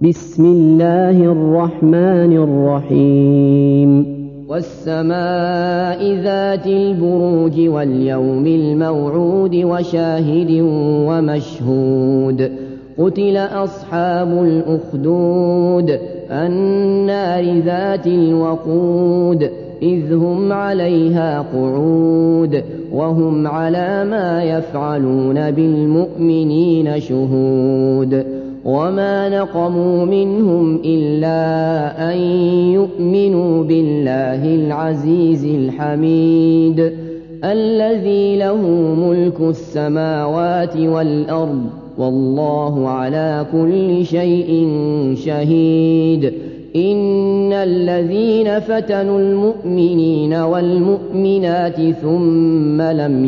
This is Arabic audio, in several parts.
بسم الله الرحمن الرحيم والسماء ذات البروج واليوم الموعود وشاهد ومشهود قتل أصحاب الأخدود النار ذات الوقود إذ هم عليها قعود وهم على ما يفعلون بالمؤمنين شهود وما نقموا منهم إلا أن يؤمنوا بالله العزيز الحميد الذي له ملك السماوات والأرض والله على كل شيء شهيد إن الذين فتنوا المؤمنين والمؤمنات ثم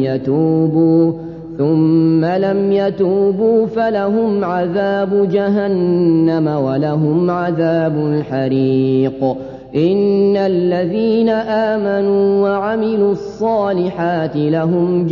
لم يتوبوا فلهم عذاب جهنم ولهم عذاب الحريق إن الذين آمنوا وعملوا الصالحات لهم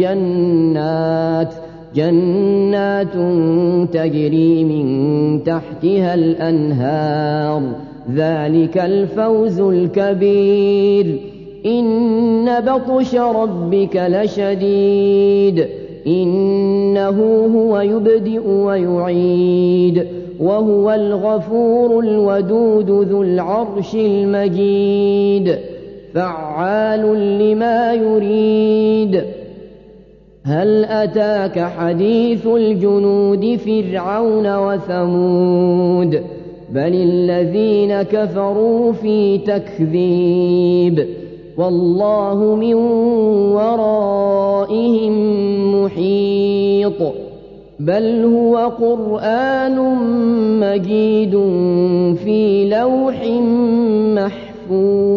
جنات تجري من تحتها الأنهار ذلك الفوز الكبير إن بطش ربك لشديد إنه هو يبدئ ويعيد وهو الغفور الودود ذو العرش المجيد فعال لما يريد هل أتاك حديث الجنود فرعون وثمود بل الذين كفروا في تكذيب والله من ورائهم محيط بل هو قرآن مجيد في لوح محفوظ